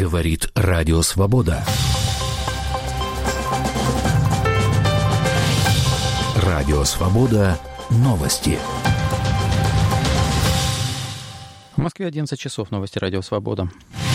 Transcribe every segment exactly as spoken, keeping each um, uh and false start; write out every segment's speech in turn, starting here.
Говорит Радио Свобода. Радио Свобода. Новости. В Москве одиннадцать часов. Новости Радио Свобода.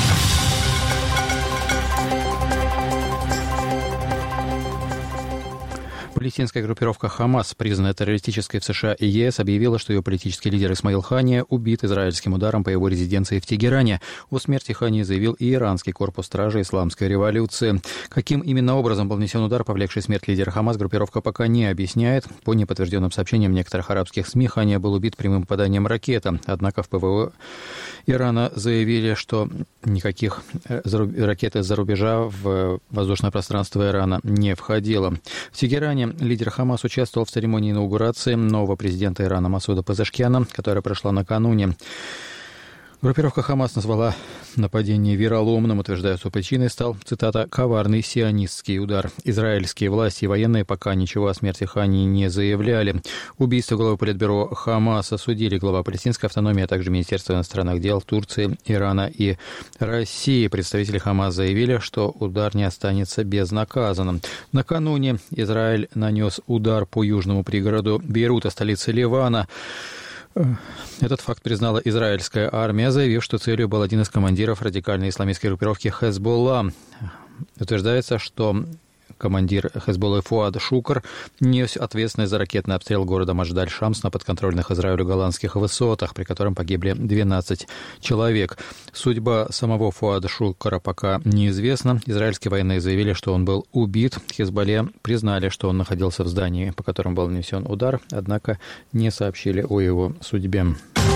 Палестинская группировка «Хамас», признанная террористической в США и ЕС, объявила, что ее политический лидер Исмаил Хания убит израильским ударом по его резиденции в Тегеране. О смерти Хании заявил и иранский корпус стражи исламской революции. Каким именно образом был нанесен удар, повлекший смерть лидера «Хамас», группировка пока не объясняет. По неподтвержденным сообщениям некоторых арабских СМИ, Хания был убит прямым попаданием ракеты. Однако в ПВО Ирана заявили, что никаких ракет из-за рубежа в воздушное пространство Ирана не входило. В Тегеране лидер «Хамас» участвовал в церемонии инаугурации нового президента Ирана Масуда Пезешкиана, которая прошла накануне. Группировка «Хамас» назвала нападение вероломным, утверждая, что причиной стал, цитата, «коварный сионистский удар». Израильские власти и военные пока ничего о смерти Хании не заявляли. Убийство главы политбюро «Хамас» осудили глава палестинской автономии, а также Министерство иностранных дел Турции, Ирана и России. Представители «Хамас» заявили, что удар не останется безнаказанным. Накануне Израиль нанес удар по южному пригороду Бейрута, столицы Ливана. Этот факт признала израильская армия, заявив, что целью был один из командиров радикальной исламистской группировки «Хезболла». Утверждается, что командир Хезболлы Фуад Шукр нес ответственность за ракетный обстрел города Мадждаль-Шамс на подконтрольных Израилю голландских высотах, при котором погибли двенадцать человек. Судьба самого Фуада Шукра пока неизвестна. Израильские военные заявили, что он был убит. Хезболле признали, что он находился в здании, по которому был нанесен удар, однако не сообщили о его судьбе.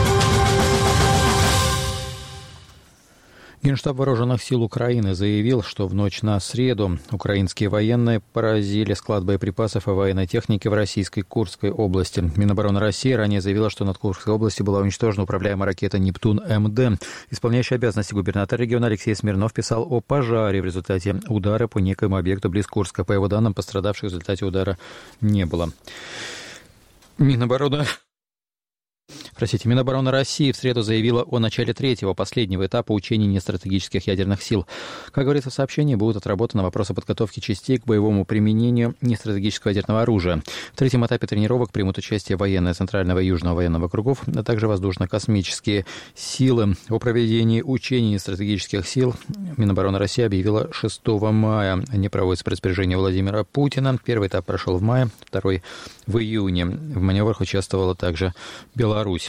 Генштаб Вооруженных сил Украины заявил, что в ночь на среду украинские военные поразили склад боеприпасов и военной техники в российской Курской области. Минобороны России ранее заявила, что над Курской областью была уничтожена управляемая ракета «Нептун-МД». Исполняющий обязанности губернатор региона Алексей Смирнов писал о пожаре в результате удара по некоему объекту близ Курска. По его данным, пострадавших в результате удара не было. Минобороны... Простите, Минобороны России в среду заявила о начале третьего, последнего этапа учений нестратегических ядерных сил. Как говорится в сообщении, будут отработаны вопросы подготовки частей к боевому применению нестратегического ядерного оружия. В третьем этапе тренировок примут участие военные Центрального и Южного военного округов, а также воздушно-космические силы. О проведении учений нестратегических сил Минобороны России объявила шестого мая. Они проводятся по распоряжению Владимира Путина. Первый этап прошел в мае, второй в июне. В маневрах участвовала также Беларусь.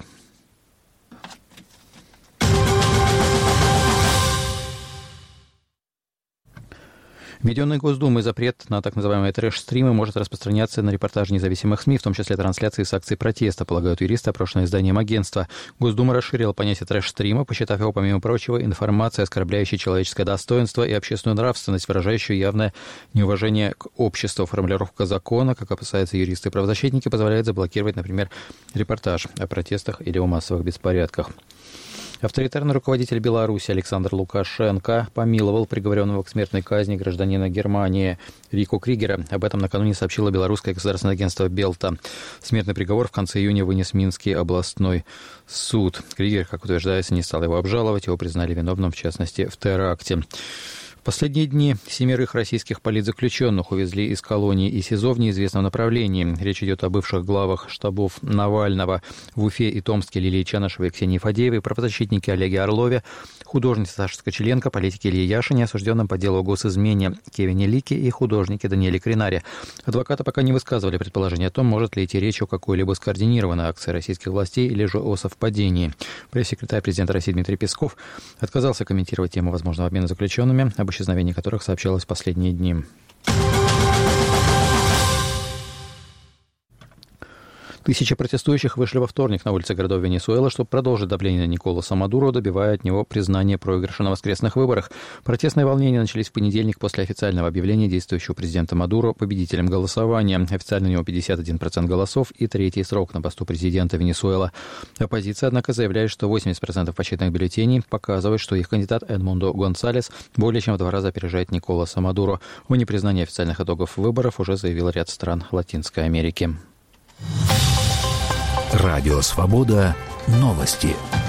Введенный Госдумой запрет на так называемые трэш-стримы может распространяться на репортажи независимых СМИ, в том числе трансляции с акций протеста, полагают юристы, опрошенные изданием агентства. Госдума расширила понятие трэш-стрима, посчитав его, помимо прочего, информацией, оскорбляющей человеческое достоинство и общественную нравственность, выражающую явное неуважение к обществу. Формулировка закона, как опасаются юристы и правозащитники, позволяет заблокировать, например, репортаж о протестах или о массовых беспорядках. Авторитарный руководитель Беларуси Александр Лукашенко помиловал приговоренного к смертной казни гражданина Германии Рико Кригера. Об этом накануне сообщило белорусское государственное агентство «Белта». Смертный приговор в конце июня вынес Минский областной суд. Кригер, как утверждается, не стал его обжаловать. Его признали виновным, в частности, в теракте. В последние дни семерых российских политзаключенных увезли из колонии и СИЗО в неизвестном направлении. Речь идет о бывших главах штабов Навального в Уфе и Томске Лилии Чанышевой и Ксении Фадеевой, правозащитнике Олеге Орлове, художнице Саше Скочеленко, политике Илье Яшине, осужденном по делу о госизмене Кевине Лике и художнике Даниэле Кринаре. Адвокаты пока не высказывали предположения о том, может ли идти речь о какой-либо скоординированной акции российских властей или же о совпадении. Пресс-секретарь президента России Дмитрий Песков отказался комментировать тему возможного обмена заключенными, об исчезновении которых сообщалось в последние дни. Тысячи протестующих вышли во вторник на улицы городов Венесуэлы, чтобы продолжить давление на Николаса Мадуро, добивая от него признания проигрыша на воскресных выборах. Протестные волнения начались в понедельник после официального объявления действующего президента Мадуро победителем голосования. Официально у него пятьдесят один процент голосов и третий срок на посту президента Венесуэлы. Оппозиция, однако, заявляет, что восемьдесят процентов подсчетных бюллетеней показывают, что их кандидат Эдмундо Гонсалес более чем в два раза опережает Николаса Мадуро. О непризнании официальных итогов выборов уже заявил ряд стран Латинской Америки. Радио Свобода. Новости.